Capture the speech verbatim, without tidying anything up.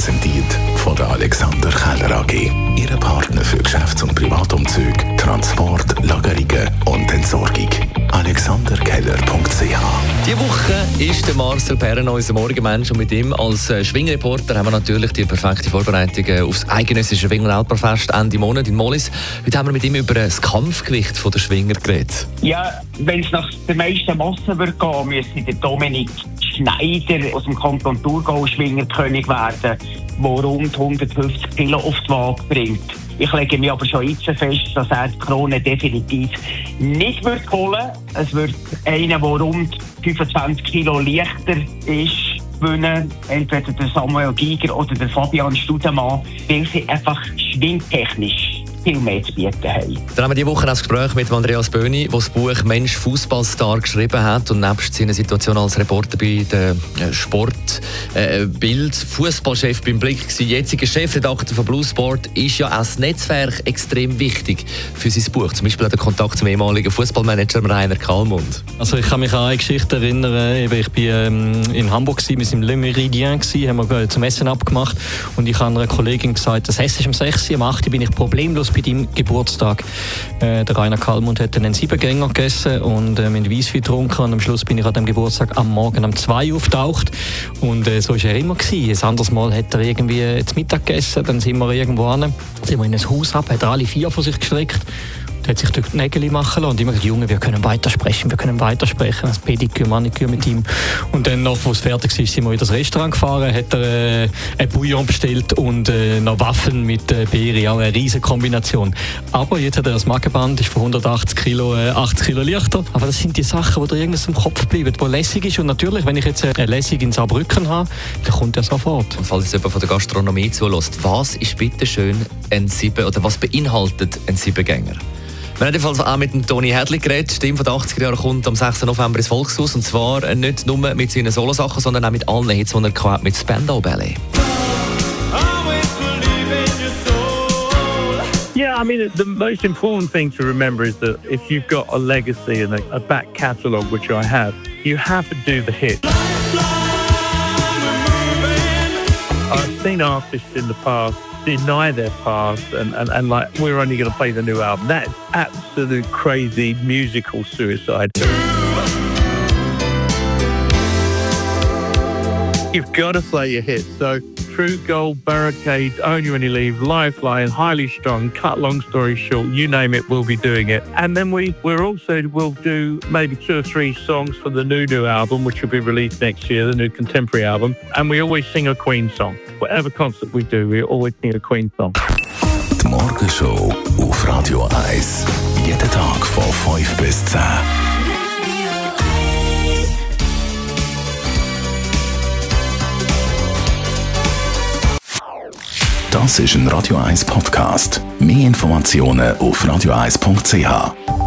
präsentiert von der Alexander Keller A G. Ihre Partner für Geschäfts- und Privatumzüge, Transport, Lagerungen und Entsorgung. alexander keller punkt c h. Diese Woche ist der Marcel Perren unser Morgenmensch und mit ihm als Schwingreporter haben wir natürlich die perfekte Vorbereitung aufs eidgenössische Schwing-Weltmeisterfest Ende Monat in Mollis. Heute haben wir mit ihm über das Kampfgewicht der Schwinger geredet. Ja, wenn es nach der meisten Masse wird gehen, müsste der Dominik Schneider aus dem Kanton Thurgau Schwingerkönig werden, der rund hundertfünfzig Kilo auf die Waage bringt. Ich lege mich aber schon jetzt fest, dass er die Krone definitiv nicht wird holen. Es wird einer, der rund fünfundzwanzig Kilo leichter ist, gewinnen. Entweder der Samuel Giger oder der Fabian Studemann, weil sie einfach schwingtechnisch viel mehr zu bieten haben. Dann haben wir diese Woche ein Gespräch mit Andreas Böhni, der das Buch «Mensch Fußballstar» geschrieben hat und nebst seiner Situation als Reporter bei der Sport äh, Bild Fußballchef beim Blick war. Jetziger Chefredakteur von Blue Sport ist ja als Netzwerk extrem wichtig für sein Buch. Zum Beispiel der Kontakt zum ehemaligen Fußballmanager Rainer Kallmund. Also ich kann mich an eine Geschichte erinnern. Ich war ähm, in Hamburg, wir waren im Le Méridien, haben wir zum Essen abgemacht und ich habe einer Kollegin gesagt, das Essen ist um sechs Uhr, um acht Uhr bin ich problemlos bei deinem Geburtstag. Äh, der Rainer Kallmund hat einen Siebengänger gegessen und äh, mit Weisswein getrunken und am Schluss bin ich an dem Geburtstag am Morgen um zwei Uhr auftaucht und äh, so war er immer gewesen. Ein anderes Mal hat er irgendwie zu Mittag gegessen, dann sind wir irgendwo hin, sind wir in ein Haus ab, hat er alle vier von sich gestreckt. Er hat sich dort Nägel machen lassen und immer gesagt, Junge, wir können weitersprechen, wir können weitersprechen. Das Pediküre, Maniküre mit ihm. Und dann, noch, als es fertig war, sind wir in das Restaurant gefahren, hat er äh, ein Bouillon bestellt und äh, noch Waffeln mit äh, Beere, auch eine riesige Kombination. Aber jetzt hat er das Magenband, ist von hundertachtzig Kilo äh, achtzig Kilo leichter. Aber das sind die Sachen, die dir irgendwas im Kopf bleiben, die lässig ist. Und natürlich, wenn ich jetzt eine Lässig in Saarbrücken habe, dann kommt er sofort. Und falls jetzt jemand von der Gastronomie zulässt, was ist bitte schön ein Sieben, oder was beinhaltet ein Siebengänger? Wir haben jedenfalls auch mit dem Toni Hädli geredet. Stimme von den achtziger Jahren kommt am sechsten November ins Volkshaus. Und zwar nicht nur mit seinen Solosachen, sondern auch mit allen Hits, die er hat, mit Spandau Ballet. Yeah, I mean, the most important thing to remember is that if you've got a legacy and a, a back catalogue, which I have, you have to do the hits. I've seen artists in the past deny their past and, and, and like, we're only going to play the new album. That's absolute crazy musical suicide. You've got to play your hits. So True Gold, Barricades, Only When You Leave, Lifeline, Highly Strung, Cut Long Story Short, you name it, we'll be doing it. And then we, we're also, we'll do maybe two or three songs for the new, new album, which will be released next year, the new contemporary album. And we always sing a Queen song. Whatever concert we do, we always sing a Queen song. Die Morgenshow auf Radio eins. Jeden Tag von fünf bis zehn. Das ist ein Radio eins Podcast. Mehr Informationen auf radio eins punkt c h.